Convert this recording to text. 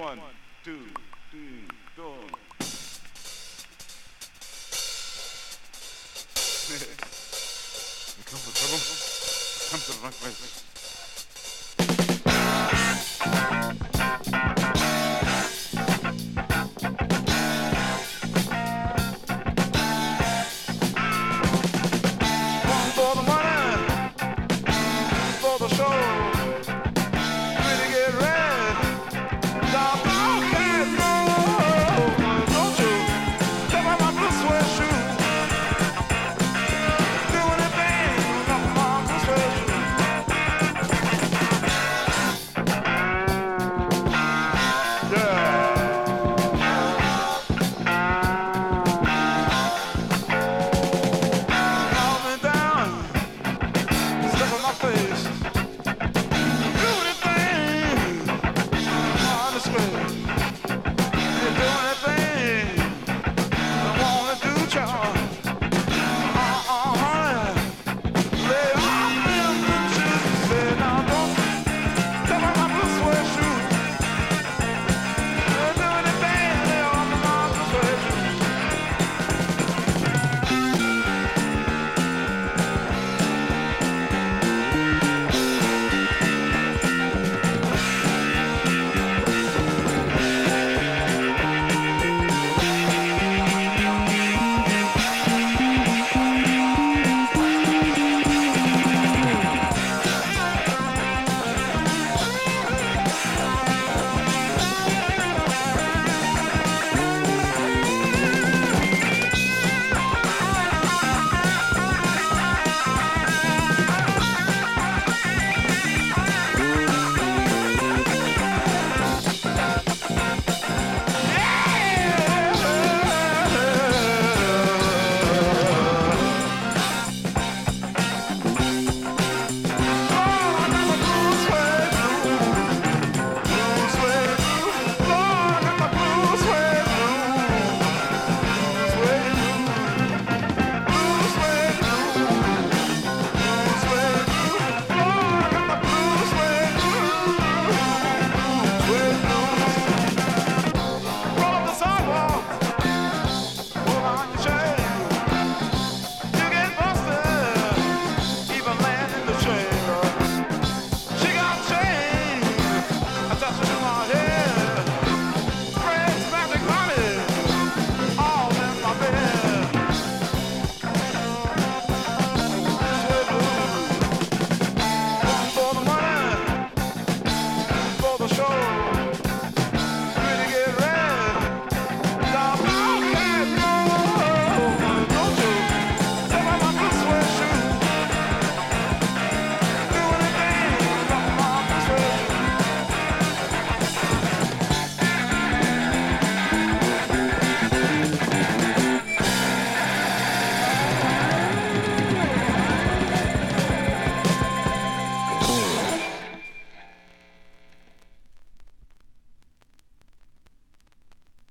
One, two, three, four. You come for trouble? Come to the right place. One for the money, for the show. Pretty get red. Don't you step on my blue suede shoe. Do anything on my blue suede shoe. Calm me down, step on my face. Do anything on this way. You do anything I wanna do, child. Honey, lay off them blue shoes. Say now, don't step on my blue suede shoe. Do anything, lay off my blue suede shoe. For the show.